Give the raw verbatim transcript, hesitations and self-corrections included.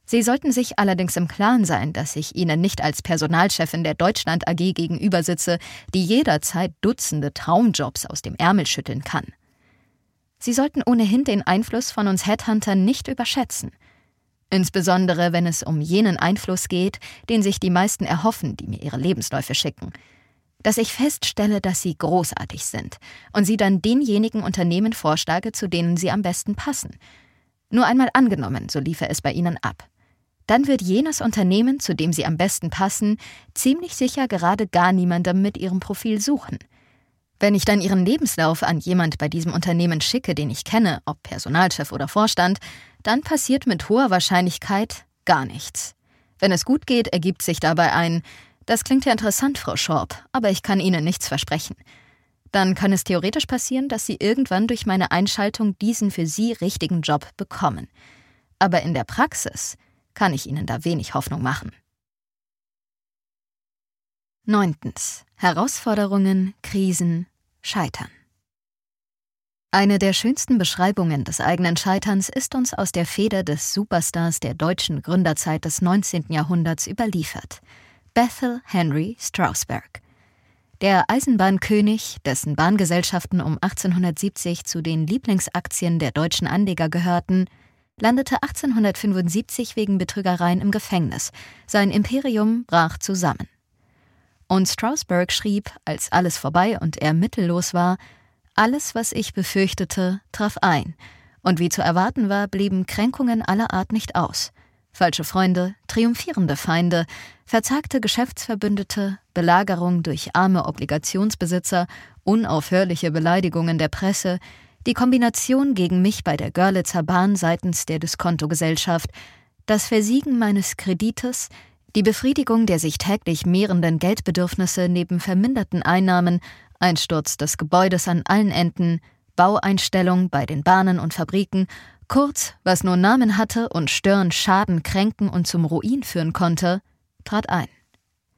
Sie sollten sich allerdings im Klaren sein, dass ich Ihnen nicht als Personalchefin der Deutschland A G gegenüber sitze, die jederzeit Dutzende Traumjobs aus dem Ärmel schütteln kann. Sie sollten ohnehin den Einfluss von uns Headhuntern nicht überschätzen. Insbesondere, wenn es um jenen Einfluss geht, den sich die meisten erhoffen, die mir ihre Lebensläufe schicken. Dass ich feststelle, dass sie großartig sind und sie dann denjenigen Unternehmen vorschlage, zu denen sie am besten passen. Nur einmal angenommen, so liefe es bei Ihnen ab. Dann wird jenes Unternehmen, zu dem Sie am besten passen, ziemlich sicher gerade gar niemandem mit Ihrem Profil suchen. Wenn ich dann Ihren Lebenslauf an jemand bei diesem Unternehmen schicke, den ich kenne, ob Personalchef oder Vorstand, dann passiert mit hoher Wahrscheinlichkeit gar nichts. Wenn es gut geht, ergibt sich dabei ein: Das klingt ja interessant, Frau Schorb, aber ich kann Ihnen nichts versprechen. Dann kann es theoretisch passieren, dass Sie irgendwann durch meine Einschaltung diesen für Sie richtigen Job bekommen. Aber in der Praxis kann ich Ihnen da wenig Hoffnung machen. Neuntens. Herausforderungen, Krisen, Scheitern. Eine der schönsten Beschreibungen des eigenen Scheiterns ist uns aus der Feder des Superstars der deutschen Gründerzeit des neunzehnten Jahrhunderts überliefert: Bethel Henry Strausberg. Der Eisenbahnkönig, dessen Bahngesellschaften um achtzehnhundertsiebzig zu den Lieblingsaktien der deutschen Anleger gehörten, landete achtzehnhundertfünfundsiebzig wegen Betrügereien im Gefängnis. Sein Imperium brach zusammen. Und Strausberg schrieb, als alles vorbei und er mittellos war: Alles, was ich befürchtete, traf ein. Und wie zu erwarten war, blieben Kränkungen aller Art nicht aus. Falsche Freunde, triumphierende Feinde, verzagte Geschäftsverbündete, Belagerung durch arme Obligationsbesitzer, unaufhörliche Beleidigungen der Presse, die Kombination gegen mich bei der Görlitzer Bahn seitens der Diskontogesellschaft, das Versiegen meines Kredites, die Befriedigung der sich täglich mehrenden Geldbedürfnisse neben verminderten Einnahmen, Einsturz des Gebäudes an allen Enden, Baueinstellung bei den Bahnen und Fabriken, kurz, was nur Namen hatte und Stören, Schaden, Kränken und zum Ruin führen konnte, trat ein.